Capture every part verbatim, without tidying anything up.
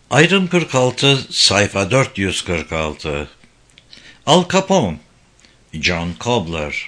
Ayrım kırk altı, sayfa dört yüz kırk altı. Al Capone, John Cobbler.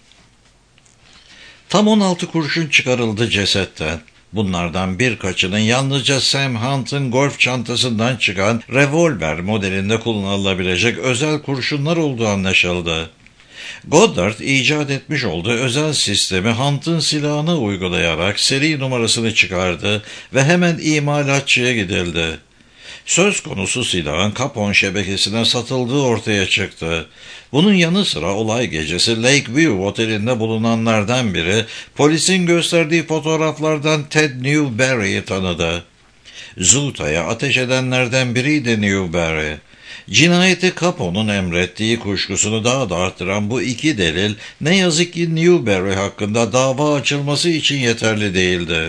Tam on altı kurşun çıkarıldı cesetten. Bunlardan birkaçının yalnızca Sam Hunt'ın golf çantasından çıkan revolver modelinde kullanılabilecek özel kurşunlar olduğu anlaşıldı. Goddard icat etmiş olduğu özel sistemi Hunt'ın silahına uygulayarak seri numarasını çıkardı ve hemen imalatçıya gidildi. Söz konusu silahın Capone şebekesine satıldığı ortaya çıktı. Bunun yanı sıra olay gecesi Lakeview Oteli'nde bulunanlardan biri polisin gösterdiği fotoğraflardan Ted Newberry'i tanıdı. Zuta'ya ateş edenlerden biriydi Newberry. Cinayeti Capone'un emrettiği kuşkusunu daha da arttıran bu iki delil ne yazık ki Newberry hakkında dava açılması için yeterli değildi.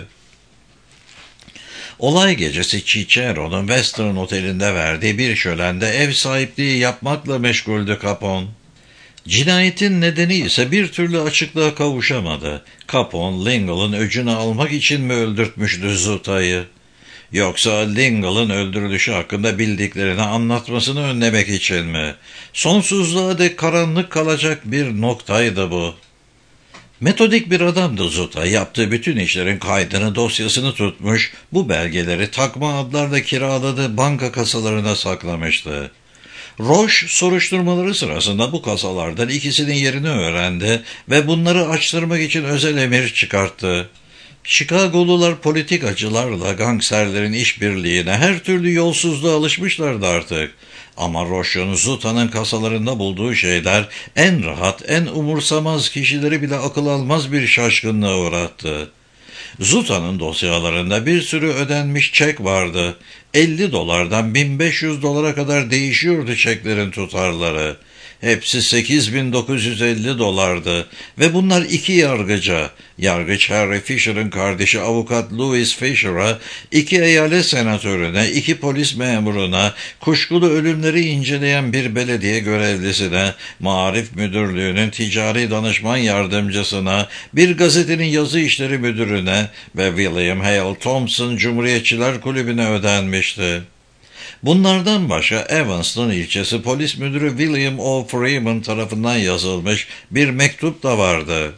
Olay gecesi Cicero'nun Western Oteli'nde verdiği bir şölende ev sahipliği yapmakla meşguldü Capone. Cinayetin nedeni ise bir türlü açıklığa kavuşamadı. Capone, Lingle'ın öcünü almak için mi öldürtmüştü Zuta'yı? Yoksa Lingle'ın öldürülüşü hakkında bildiklerini anlatmasını önlemek için mi? Sonsuzluğa dek karanlık kalacak bir noktaydı bu. Metodik bir adamdı Zuta. Yaptığı bütün işlerin kaydını, dosyasını tutmuş, bu belgeleri takma adlarla kiraladığı banka kasalarına saklamıştı. Roche soruşturmaları sırasında bu kasalardan ikisinin yerini öğrendi ve bunları açtırmak için özel emir çıkarttı. Chicago'lular politikacılarla gangsterlerin işbirliğine, her türlü yolsuzluğa alışmışlardı artık. Ama Roche'un Zuta'nın kasalarında bulduğu şeyler en rahat, en umursamaz kişileri bile akıl almaz bir şaşkınlığa uğrattı. Zuta'nın dosyalarında bir sürü ödenmiş çek vardı. elli dolardan bin beş yüz dolara kadar değişiyordu çeklerin tutarları. Hepsi sekiz bin dokuz yüz elli dolardı ve bunlar iki yargıca, yargıç Harry Fisher'ın kardeşi avukat Louis Fisher'a, iki eyalet senatörüne, iki polis memuruna, kuşkulu ölümleri inceleyen bir belediye görevlisine, Maarif Müdürlüğü'nün ticari danışman yardımcısına, bir gazetenin yazı işleri müdürüne ve William Hale Thompson Cumhuriyetçiler Kulübü'ne ödenmişti. Bunlardan başka Evanston ilçesi polis müdürü William O. Freeman tarafından yazılmış bir mektup da vardı.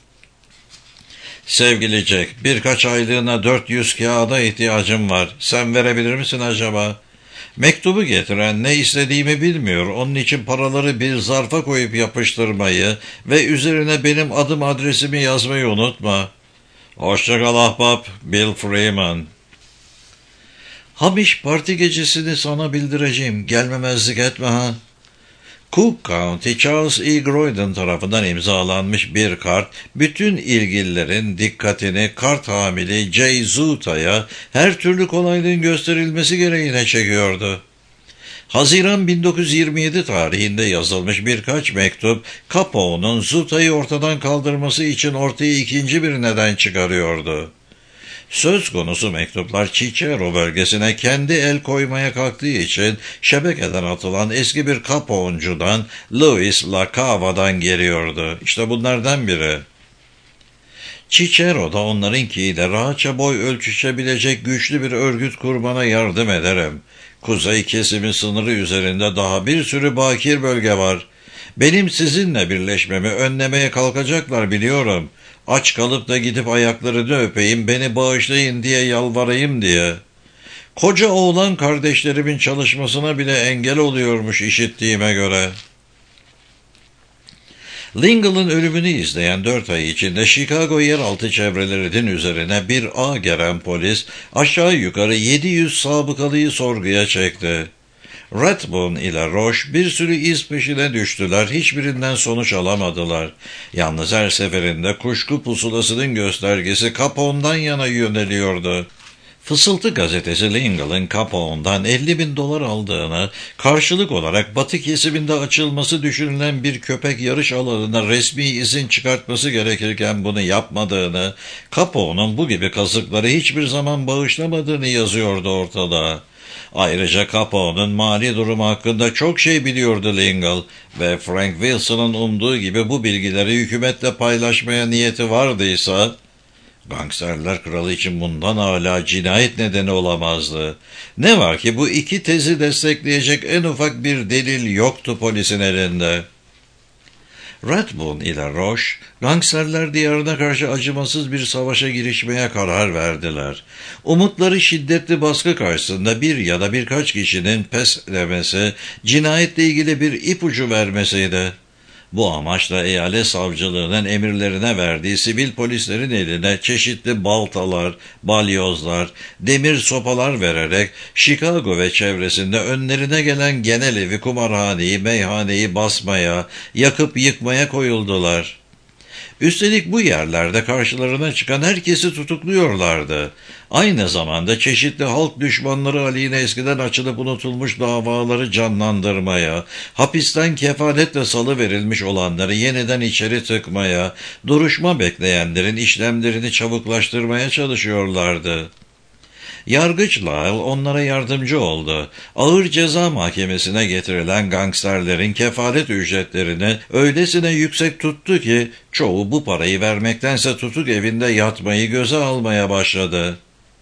Sevgili Jack, birkaç aylığına dört yüz kağıda ihtiyacım var. Sen verebilir misin acaba? Mektubu getiren ne istediğimi bilmiyor. Onun için paraları bir zarfa koyup yapıştırmayı ve üzerine benim adım adresimi yazmayı unutma. Hoşça kal ahbap, Bill Freeman. Hamiş parti gecesini sana bildireceğim. Gelmemezlik etme ha. Cook County Charles E. Groydon tarafından imzalanmış bir kart, bütün ilgililerin dikkatini kart hamili J. Zuta'ya her türlü kolaylığın gösterilmesi gereğine çekiyordu. Haziran bin dokuz yüz yirmi yedi tarihinde yazılmış birkaç mektup, Capone'un Zuta'yı ortadan kaldırması için ortaya ikinci bir neden çıkarıyordu. Söz konusu mektuplar Cicero bölgesine kendi el koymaya kalktığı için şebekeden atılan eski bir Capone'cudan Louis LaCava'dan geliyordu. İşte bunlardan biri. Cicero da onlarınkiyle rahatça boy ölçüşebilecek güçlü bir örgüt kurmana yardım ederim. Kuzey kesimi sınırı üzerinde daha bir sürü bakir bölge var. Benim sizinle birleşmemi önlemeye kalkacaklar biliyorum. Aç kalıp da gidip ayaklarını öpeyim, beni bağışlayın diye yalvarayım diye. Koca oğlan kardeşlerimin çalışmasına bile engel oluyormuş işittiğime göre. Lingle'ın ölümünü izleyen dört ay içinde Chicago yeraltı çevrelerinin üzerine bir ağ geren polis aşağı yukarı yedi yüz sabıkalıyı sorguya çekti. Rathbone ile Roche bir sürü iz peşine düştüler, hiçbirinden sonuç alamadılar. Yalnız her seferinde kuşku pusulasının göstergesi Capone'dan yana yöneliyordu. Fısıltı gazetesi Lingle'ın Capone'dan elli bin dolar aldığını, karşılık olarak batı kesiminde açılması düşünülen bir köpek yarış alanına resmi izin çıkartması gerekirken bunu yapmadığını, Capone'un bu gibi kazıkları hiçbir zaman bağışlamadığını yazıyordu ortada. Ayrıca Capone'un mali durumu hakkında çok şey biliyordu Lingle ve Frank Wilson'ın umduğu gibi bu bilgileri hükümetle paylaşmaya niyeti vardıysa, Gangsterler kralı için bundan hala cinayet nedeni olamazdı. Ne var ki bu iki tezi destekleyecek en ufak bir delil yoktu polisin elinde. Rathbone ile Roche, gangsterler diyarına karşı acımasız bir savaşa girişmeye karar verdiler. Umutları şiddetli baskı karşısında bir ya da birkaç kişinin pes demesi, cinayetle ilgili bir ipucu vermesiydi. Bu amaçla eyalet savcılığının emirlerine verdiği sivil polislerin eline çeşitli baltalar, balyozlar, demir sopalar vererek Chicago ve çevresinde önlerine gelen genel evi, kumarhaneyi, meyhaneyi basmaya, yakıp yıkmaya koyuldular. Üstelik bu yerlerde karşılarına çıkan herkesi tutukluyorlardı. Aynı zamanda çeşitli halk düşmanları aleyhine eskiden açılıp unutulmuş davaları canlandırmaya, hapisten kefaletle salıverilmiş olanları yeniden içeri tıkmaya, duruşma bekleyenlerin işlemlerini çabuklaştırmaya çalışıyorlardı. Yargıç Lyle onlara yardımcı oldu. Ağır ceza mahkemesine getirilen gangsterlerin kefalet ücretlerini öylesine yüksek tuttu ki çoğu bu parayı vermektense tutuk evinde yatmayı göze almaya başladı.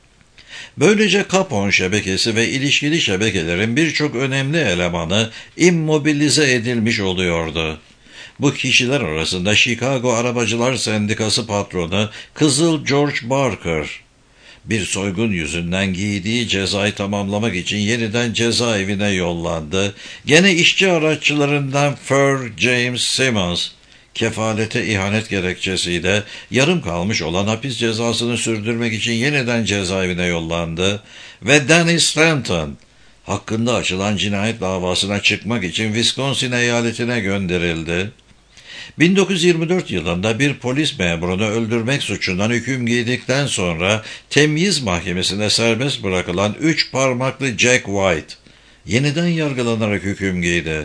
Böylece Capone şebekesi ve ilişkili şebekelerin birçok önemli elemanı immobilize edilmiş oluyordu. Bu kişiler arasında Chicago Arabacılar Sendikası patronu Kızıl George Barker, bir soygun yüzünden giydiği cezayı tamamlamak için yeniden cezaevine yollandı. Gene işçi araççılarından Fur James Simmons, kefalete ihanet gerekçesiyle yarım kalmış olan hapis cezasını sürdürmek için yeniden cezaevine yollandı ve Danny Stanton, hakkında açılan cinayet davasına çıkmak için Wisconsin eyaletine gönderildi. bin dokuz yüz yirmi dört yılında bir polis memurunu öldürmek suçundan hüküm giydikten sonra temyiz mahkemesinde serbest bırakılan üç parmaklı Jack White yeniden yargılanarak hüküm giydi.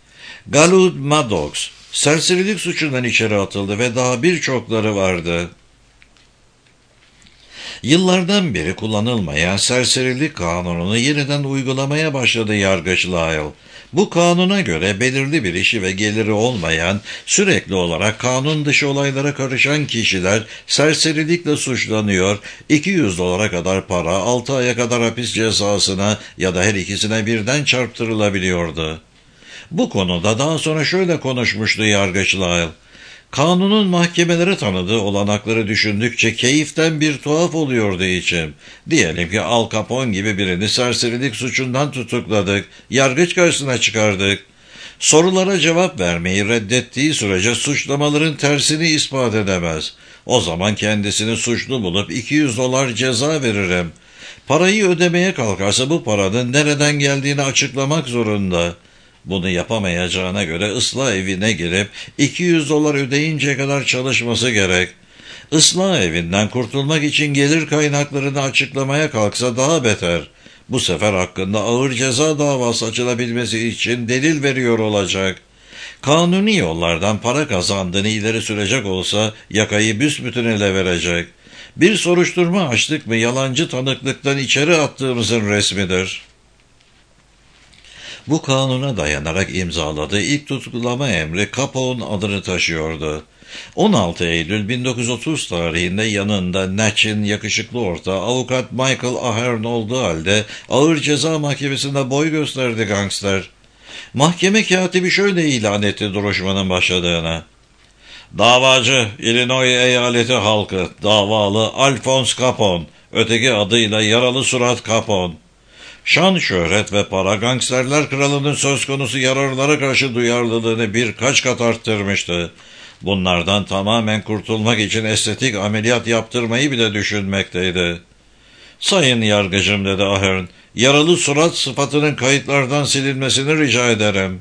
Galud Maddox serserilik suçundan içeri atıldı ve daha birçokları vardı. Yıllardan beri kullanılmayan serserilik kanununu yeniden uygulamaya başladı Yargıç Lyle. Bu kanuna göre belirli bir işi ve geliri olmayan, sürekli olarak kanun dışı olaylara karışan kişiler serserilikle suçlanıyor, iki yüz dolara kadar para, altı aya kadar hapis cezasına ya da her ikisine birden çarptırılabiliyordu. Bu konuda daha sonra şöyle konuşmuştu Yargıç Lyle. Kanunun mahkemelere tanıdığı olanakları düşündükçe keyiften bir tuhaf oluyordu içim. Diyelim ki Al Capone gibi birini serserilik suçundan tutukladık, yargıç karşısına çıkardık. Sorulara cevap vermeyi reddettiği sürece suçlamaların tersini ispat edemez. O zaman kendisini suçlu bulup iki yüz dolar ceza veririm. Parayı ödemeye kalkarsa bu paranın nereden geldiğini açıklamak zorunda. Bunu yapamayacağına göre ıslah evine girip iki yüz dolar ödeyinceye kadar çalışması gerek. Islah evinden kurtulmak için gelir kaynaklarını açıklamaya kalksa daha beter. Bu sefer hakkında ağır ceza davası açılabilmesi için delil veriyor olacak. Kanuni yollardan para kazandığını ileri sürecek olsa yakayı büsbütün ele verecek. Bir soruşturma açtık mı yalancı tanıklıktan içeri attığımızın resmidir. Bu kanuna dayanarak imzaladığı ilk tutuklama emri Capone adını taşıyordu. on altı Eylül bin dokuz yüz otuz tarihinde yanında Natch'in yakışıklı ortağı avukat Michael Ahern olduğu halde ağır ceza mahkemesinde boy gösterdi gangster. Mahkeme katibi şöyle ilan etti duruşmanın başladığını. Davacı Illinois eyaleti halkı, davalı Alphonse Capone, öteki adıyla yaralı surat Capone. Şan, şöhret ve para gangsterler kralının söz konusu yararlara karşı duyarlılığını birkaç kat arttırmıştı. Bunlardan tamamen kurtulmak için estetik ameliyat yaptırmayı bile düşünmekteydi. Sayın yargıcım dedi Ahern, yaralı surat sıfatının kayıtlardan silinmesini rica ederim.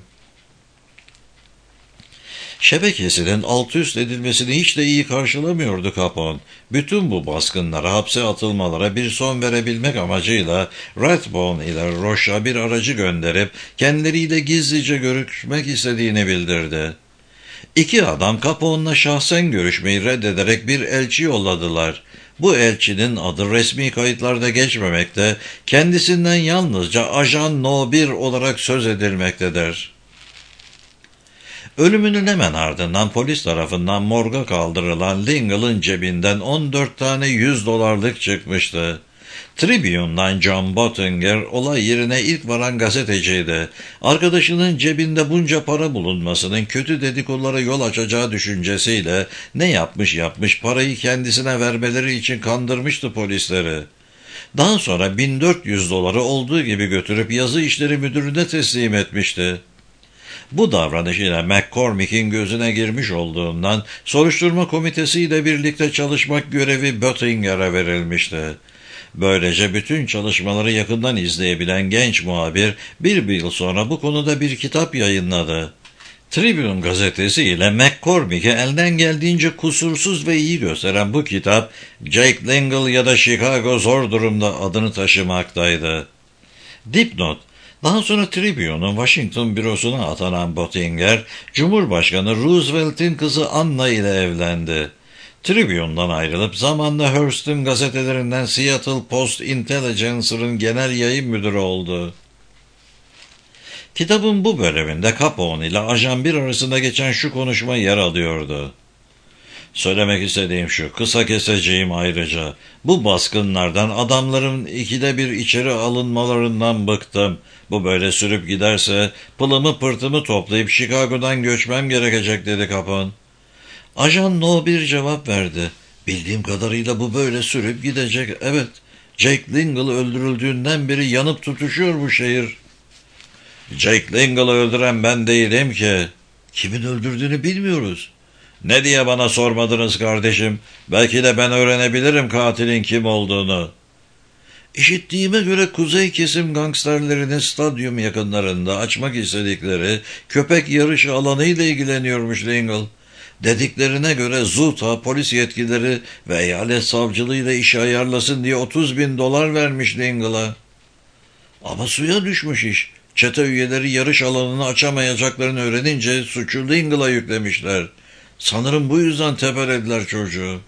Şebekesinin alt üst edilmesini hiç de iyi karşılamıyordu Capone. Bütün bu baskınlara, hapse atılmalara bir son verebilmek amacıyla Rathbone ile Roche'a bir aracı gönderip kendileriyle gizlice görüşmek istediğini bildirdi. İki adam Capone'la şahsen görüşmeyi reddederek bir elçi yolladılar. Bu elçinin adı resmi kayıtlarda geçmemekte, kendisinden yalnızca Ajan No bir olarak söz edilmektedir. Ölümünün hemen ardından polis tarafından morga kaldırılan Lingle'ın cebinden on dört tane yüz dolarlık çıkmıştı. Tribune'dan John Bottinger olay yerine ilk varan gazeteciydi. Arkadaşının cebinde bunca para bulunmasının kötü dedikodulara yol açacağı düşüncesiyle ne yapmış yapmış parayı kendisine vermeleri için kandırmıştı polisleri. Daha sonra bin dört yüz doları olduğu gibi götürüp yazı işleri müdürüne teslim etmişti. Bu davranışıyla McCormick'in gözüne girmiş olduğundan soruşturma komitesiyle birlikte çalışmak görevi Bottinger'e verilmişti. Böylece bütün çalışmaları yakından izleyebilen genç muhabir bir yıl sonra bu konuda bir kitap yayınladı. Tribune gazetesi ile McCormick'e elden geldiğince kusursuz ve iyi gösteren bu kitap Jake Lingle ya da Chicago Zor Durumda adını taşımaktaydı. Dipnot: Daha sonra Tribune'un Washington bürosuna atanan Bottinger, Cumhurbaşkanı Roosevelt'in kızı Anna ile evlendi. Tribune'dan ayrılıp zamanla Hearst'ın gazetelerinden Seattle Post Intelligencer'ın genel yayın müdürü oldu. Kitabın bu bölümünde Capone ile Ajan bir arasında geçen şu konuşma yer alıyordu. Söylemek istediğim şu, kısa keseceğim ayrıca. Bu baskınlardan, adamların ikide bir içeri alınmalarından bıktım. Bu böyle sürüp giderse pılımı pırtımı toplayıp Chicago'dan göçmem gerekecek dedi Capone. Ajan no bir cevap verdi. Bildiğim kadarıyla bu böyle sürüp gidecek. Evet, Jake Lingle öldürüldüğünden beri yanıp tutuşuyor bu şehir. Jake Lingle'ı öldüren ben değilim ki. Kimin öldürdüğünü bilmiyoruz. Ne diye bana sormadınız kardeşim? Belki de ben öğrenebilirim katilin kim olduğunu. İşittiğime göre kuzey kesim gangsterlerinin stadyum yakınlarında açmak istedikleri köpek yarışı alanıyla ilgileniyormuş Lingle. Dediklerine göre Zuta polis yetkilileri ve eyalet savcılığıyla işi ayarlasın diye otuz bin dolar vermiş Lingle'a. Ama suya düşmüş iş. Çete üyeleri yarış alanını açamayacaklarını öğrenince suçu Lingle'a yüklemişler. Sanırım bu yüzden tepelediler çocuğu.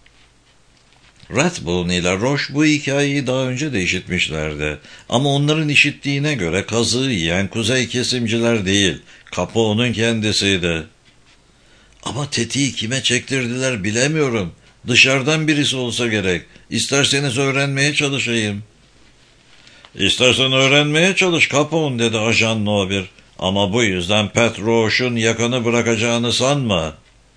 Rathbone ile Roche bu hikayeyi daha önce de işitmişlerdi. Ama onların işittiğine göre kazığı yiyen kuzey kesimciler değil, Capone'un kendisiydi. Ama tetiği kime çektirdiler bilemiyorum. Dışarıdan birisi olsa gerek. İsterseniz öğrenmeye çalışayım. İstersen öğrenmeye çalış Capone dedi Ajan no bir. Ama bu yüzden Pat Roche'un yakanı bırakacağını sanma.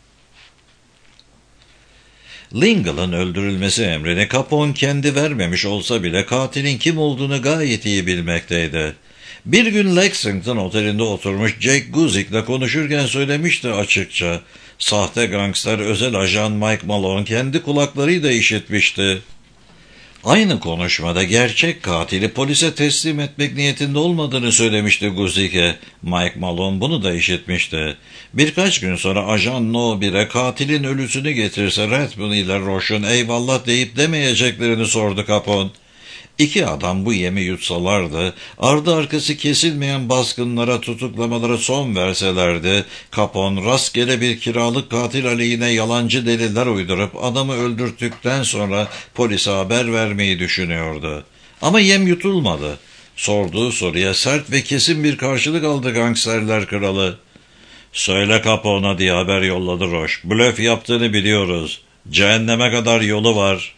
Lingle'ın öldürülmesi emrini Capone kendi vermemiş olsa bile katilin kim olduğunu gayet iyi bilmekteydi. Bir gün Lexington otelinde oturmuş Jake Guzick'le konuşurken söylemişti açıkça. Sahte gangster özel ajan Mike Malone kendi kulaklarıyla işitmişti. Aynı konuşmada gerçek katili polise teslim etmek niyetinde olmadığını söylemişti Guzick'e. Mike Malone bunu da işitmişti. Birkaç gün sonra Ajan no bir'e katilin ölüsünü getirse Rathbone ile Roche'un eyvallah deyip demeyeceklerini sordu Capone. İki adam bu yemi yutsalardı, ardı arkası kesilmeyen baskınlara, tutuklamalara son verselerdi, Capone rastgele bir kiralık katil aleyhine yalancı deliller uydurup adamı öldürttükten sonra polise haber vermeyi düşünüyordu. Ama yem yutulmadı. Sorduğu soruya sert ve kesin bir karşılık aldı gangsterler kralı. "Söyle Capone'a" diye haber yolladı Roche. "Blöf yaptığını biliyoruz. Cehenneme kadar yolu var."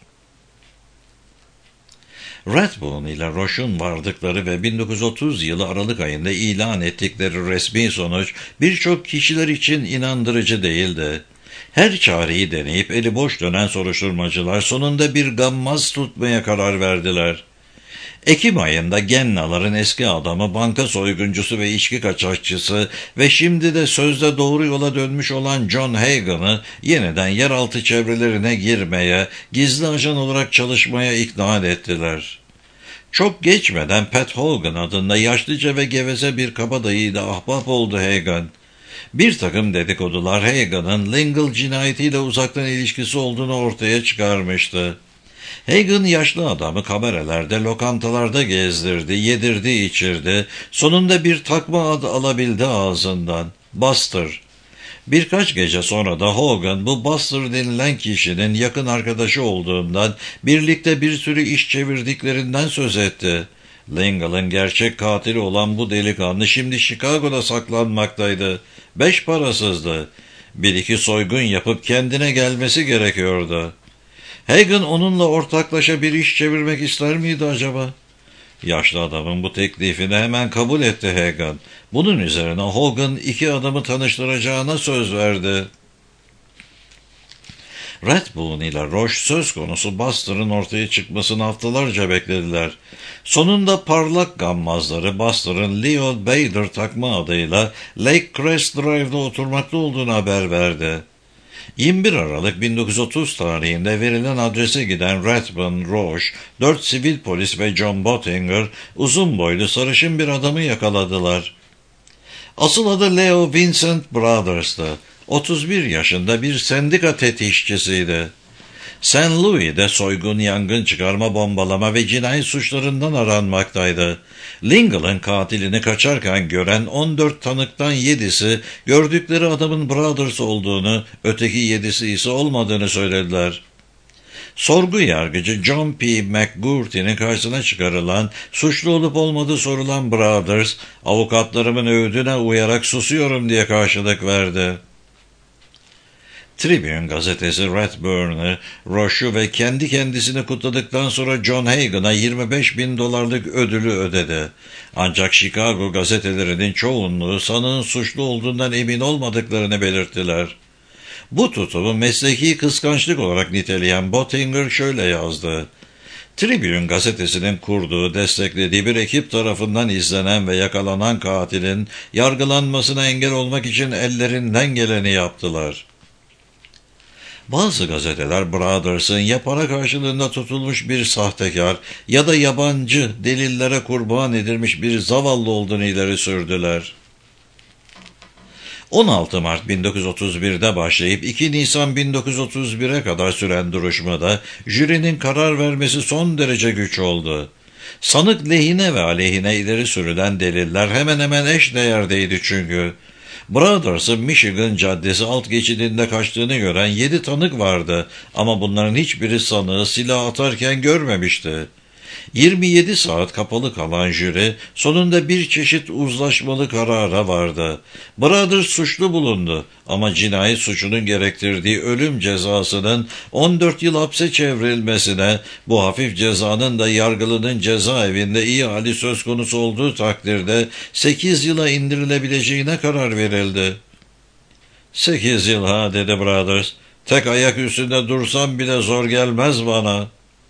Rathbone ile Roche'un vardıkları ve bin dokuz yüz otuz yılı Aralık ayında ilan ettikleri resmi sonuç birçok kişiler için inandırıcı değildi. Her çareyi deneyip eli boş dönen soruşturmacılar sonunda bir gammaz tutmaya karar verdiler. Ekim ayında Genna'ların eski adamı, banka soyguncusu ve içki kaçakçısı ve şimdi de sözde doğru yola dönmüş olan John Hagan'ı yeniden yeraltı çevrelerine girmeye, gizli ajan olarak çalışmaya ikna ettiler. Çok geçmeden Pat Hogan adında yaşlıca ve geveze bir kabadayıyla ahbap oldu Hagan. Bir takım dedikodular Hagan'ın Lingle cinayetiyle uzaktan ilişkisi olduğunu ortaya çıkarmıştı. Hagan yaşlı adamı kamerelerde, lokantalarda gezdirdi, yedirdi, içirdi. Sonunda bir takma ad alabildi ağzından. Buster. Birkaç gece sonra da Hogan bu Buster denilen kişinin yakın arkadaşı olduğundan, birlikte bir sürü iş çevirdiklerinden söz etti. Lingle'ın gerçek katili olan bu delikanlı şimdi Chicago'da saklanmaktaydı. Beş parasızdı. Bir iki soygun yapıp kendine gelmesi gerekiyordu. Hagen onunla ortaklaşa bir iş çevirmek ister miydi acaba? Yaşlı adamın bu teklifini hemen kabul etti Hagen. Bunun üzerine Hogan iki adamı tanıştıracağına söz verdi. Rathbone ile Roche söz konusu Buster'ın ortaya çıkmasını haftalarca beklediler. Sonunda parlak gammazları Buster'ın Leo Bader takma adıyla Lake Crest Drive'da oturmakta olduğunu haber verdi. yirmi bir Aralık bin dokuz yüz otuz tarihinde verilen adrese giden Rathbone, Roche, dört sivil polis ve John Bottinger uzun boylu sarışın bir adamı yakaladılar. Asıl adı Leo Vincent Brothers'tı. otuz bir yaşında bir sendika tetikçisiydi. Saint Louis'de soygun, yangın çıkarma, bombalama ve cinayet suçlarından aranmaktaydı. Lingle'ın katilini kaçarken gören on dört tanıktan yedisi gördükleri adamın Brothers olduğunu, öteki yedisi ise olmadığını söylediler. Sorgu yargıcı John P. McGourty'nin karşısına çıkarılan, suçlu olup olmadığı sorulan Brothers, avukatlarımın öğüdüne uyarak susuyorum diye karşılık verdi. Tribune gazetesi Rathbone'ı, Roche'u ve kendi kendisini kutladıktan sonra John Hagen'a yirmi beş bin dolarlık ödülü ödedi. Ancak Chicago gazetelerinin çoğunluğu sanığın suçlu olduğundan emin olmadıklarını belirttiler. Bu tutumu mesleki kıskançlık olarak niteleyen Bottinger şöyle yazdı. Tribune gazetesinin kurduğu, desteklediği bir ekip tarafından izlenen ve yakalanan katilin yargılanmasına engel olmak için ellerinden geleni yaptılar. Bazı gazeteler Brothers'ın ya para karşılığında tutulmuş bir sahtekar ya da yabancı delillere kurban edilmiş bir zavallı olduğunu ileri sürdüler. on altı Mart bin dokuz yüz otuz bir'de başlayıp iki Nisan bin dokuz yüz otuz bir'e kadar süren duruşmada jürinin karar vermesi son derece güç oldu. Sanık lehine ve aleyhine ileri sürülen deliller hemen hemen eş değerdeydi çünkü. Brothers'ın Michigan Caddesi alt geçidinde kaçtığını gören yedi tanık vardı ama bunların hiçbiri sanığı silah atarken görmemişti. yirmi yedi saat kapalı kalan jüri sonunda bir çeşit uzlaşmalı karara vardı. Brothers suçlu bulundu ama cinayet suçunun gerektirdiği ölüm cezasının on dört yıl hapse çevrilmesine, bu hafif cezanın da yargılının cezaevinde iyi hali söz konusu olduğu takdirde sekiz yıla indirilebileceğine karar verildi. Sekiz yıl ha dedi Brothers. Tek ayak üstünde dursam bile zor gelmez bana.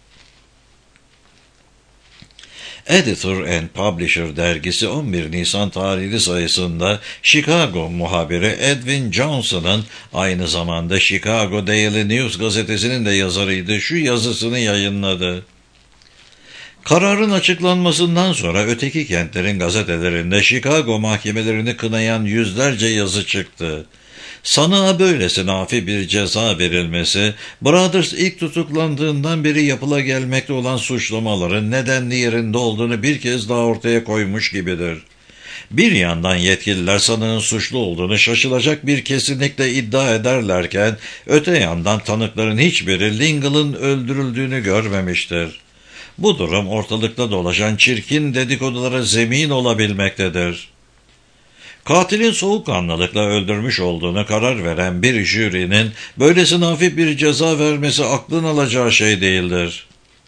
Editor and Publisher dergisi on bir Nisan tarihli sayısında Chicago muhabiri Edwin Johnson'ın aynı zamanda Chicago Daily News gazetesinin de yazarıydı şu yazısını yayınladı. Kararın açıklanmasından sonra öteki kentlerin gazetelerinde Chicago mahkemelerini kınayan yüzlerce yazı çıktı. Sanığa böylesine hafif bir ceza verilmesi, Brothers ilk tutuklandığından beri yapıla gelmekte olan suçlamaların nedenli yerinde olduğunu bir kez daha ortaya koymuş gibidir. Bir yandan yetkililer sanığın suçlu olduğunu şaşılacak bir kesinlikle iddia ederlerken, öte yandan tanıkların hiçbiri Lingle'ın öldürüldüğünü görmemiştir. Bu durum ortalıkta dolaşan çirkin dedikodulara zemin olabilmektedir. Katilin soğukkanlılıkla öldürmüş olduğunu karar veren bir jürinin böylesine hafif bir ceza vermesi aklın alacağı şey değildir.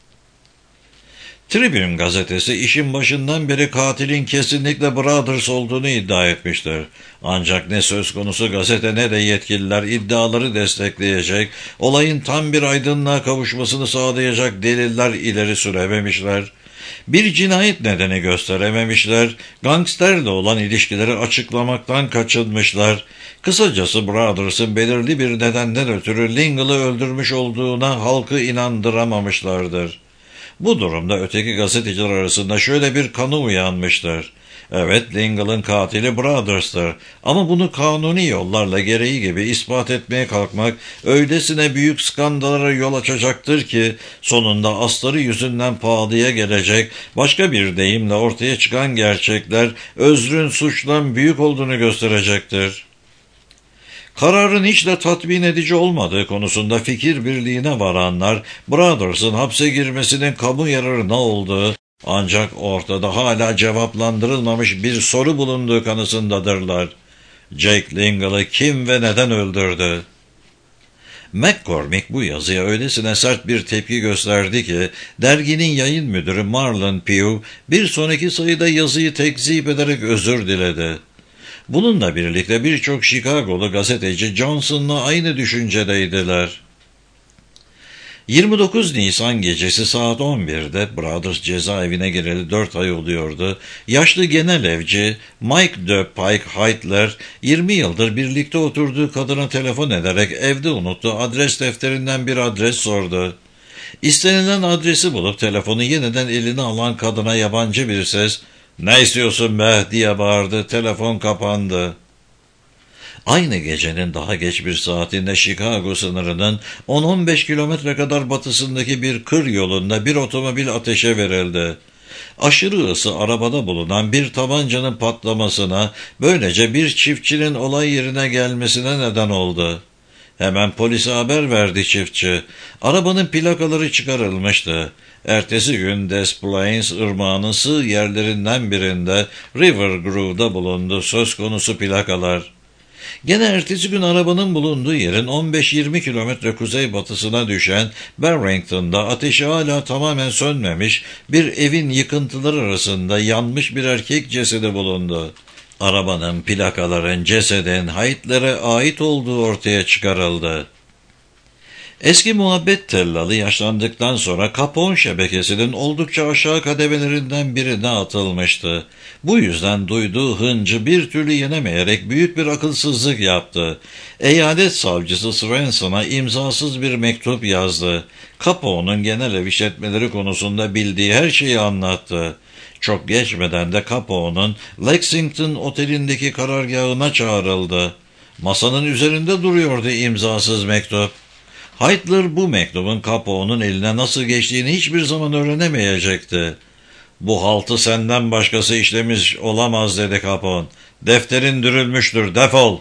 Tribune gazetesi işin başından beri katilin kesinlikle Brothers olduğunu iddia etmiştir. Ancak ne söz konusu gazete ne de yetkililer iddiaları destekleyecek, olayın tam bir aydınlığa kavuşmasını sağlayacak deliller ileri sürememişler. Bir cinayet nedeni gösterememişler, gangsterle olan ilişkileri açıklamaktan kaçınmışlar. Kısacası Brothers'ın belirli bir nedenden ötürü Lingle'ı öldürmüş olduğuna halkı inandıramamışlardır. Bu durumda öteki gazeteciler arasında şöyle bir kanı uyanmıştır. Evet, Lingle'ın katili Brothers'tır ama bunu kanuni yollarla gereği gibi ispat etmeye kalkmak öylesine büyük skandallara yol açacaktır ki sonunda astarı yüzünden pahalıya gelecek, başka bir deyimle ortaya çıkan gerçekler özrün suçtan büyük olduğunu gösterecektir. Kararın hiç de tatmin edici olmadığı konusunda fikir birliğine varanlar, Brothers'ın hapse girmesinin kamu yararına olduğu Ancak ortada hala cevaplandırılmamış bir soru bulunduğu kanısındadırlar. Jake Lingle'ı kim ve neden öldürdü? McCormick bu yazıya öylesine sert bir tepki gösterdi ki, derginin yayın müdürü Marlon Pugh bir sonraki sayıda yazıyı tekzip ederek özür diledi. Bununla birlikte birçok Chicago'lu gazeteci Johnson'la aynı düşüncedeydiler. yirmi dokuz Nisan gecesi saat on birde Brothers cezaevine gireli dört ay oluyordu. Yaşlı genel evci Mike de Pike Heitler yirmi yıldır birlikte oturduğu kadına telefon ederek evde unuttuğu adres defterinden bir adres sordu. İstenilen adresi bulup telefonu yeniden eline alan kadına yabancı bir ses "Ne istiyorsun be?" diye bağırdı. Telefon kapandı. Aynı gecenin daha geç bir saatinde Chicago sınırının on on beş kilometre kadar batısındaki bir kır yolunda bir otomobil ateşe verildi. Aşırı ısı arabada bulunan bir tabancanın patlamasına, böylece bir çiftçinin olay yerine gelmesine neden oldu. Hemen polise haber verdi çiftçi. Arabanın plakaları çıkarılmıştı. Ertesi gün Des Plaines ırmağının sığ yerlerinden birinde River Grove'da bulundu söz konusu plakalar. Gene ertesi gün arabanın bulunduğu yerin on beş yirmi kilometre kuzeybatısına düşen Barrington'da ateşi hala tamamen sönmemiş bir evin yıkıntıları arasında yanmış bir erkek cesedi bulundu. Arabanın, plakaların, cesedin Heitler'e ait olduğu ortaya çıkarıldı. Eski muhabbet tellalı yaşlandıktan sonra Capone şebekesinin oldukça aşağı kademelerinden birine atılmıştı. Bu yüzden duyduğu hıncı bir türlü yenemeyerek büyük bir akılsızlık yaptı. Eyalet savcısı Swanson'a imzasız bir mektup yazdı. Capone'un genel ev işletmeleri konusunda bildiği her şeyi anlattı. Çok geçmeden de Capone'un Lexington otelindeki karargahına çağrıldı. Masanın üzerinde duruyordu imzasız mektup. Heitler bu mektubun Capone'un eline nasıl geçtiğini hiçbir zaman öğrenemeyecekti. "Bu haltı senden başkası işlemiş olamaz," dedi Capone. "Defterin dürülmüştür, defol."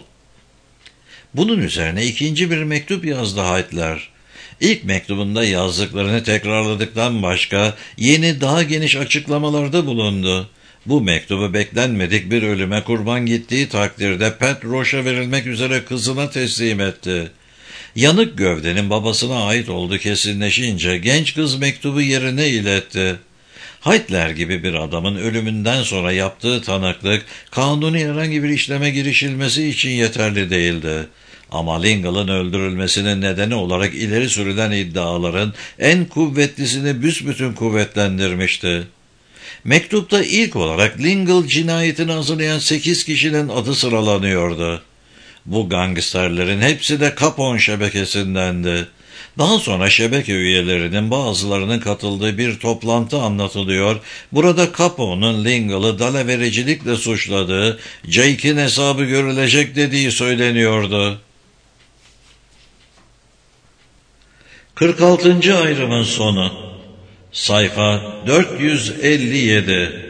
Bunun üzerine ikinci bir mektup yazdı Heitler. İlk mektubunda yazdıklarını tekrarladıktan başka yeni daha geniş açıklamalarda bulundu. Bu mektubu beklenmedik bir ölüme kurban gittiği takdirde Pat Roche'a verilmek üzere kızına teslim etti. Yanık gövdenin babasına ait olduğu kesinleşince genç kız mektubu yerine iletti. Heitler gibi bir adamın ölümünden sonra yaptığı tanıklık kanuni herhangi bir işleme girişilmesi için yeterli değildi. Ama Lingle'ın öldürülmesinin nedeni olarak ileri sürülen iddiaların en kuvvetlisini büsbütün kuvvetlendirmişti. Mektupta ilk olarak Lingle cinayetini hazırlayan sekiz kişinin adı sıralanıyordu. Bu gangsterlerin hepsi de Capone şebekesindendi. Daha sonra şebeke üyelerinin bazılarının katıldığı bir toplantı anlatılıyor. Burada Capone'un Lingle'ı dalavericilikle suçladığı, Jake'in hesabı görülecek dediği söyleniyordu. kırk altıncı ayrımın sonu. Sayfa dört yüz elli yedi.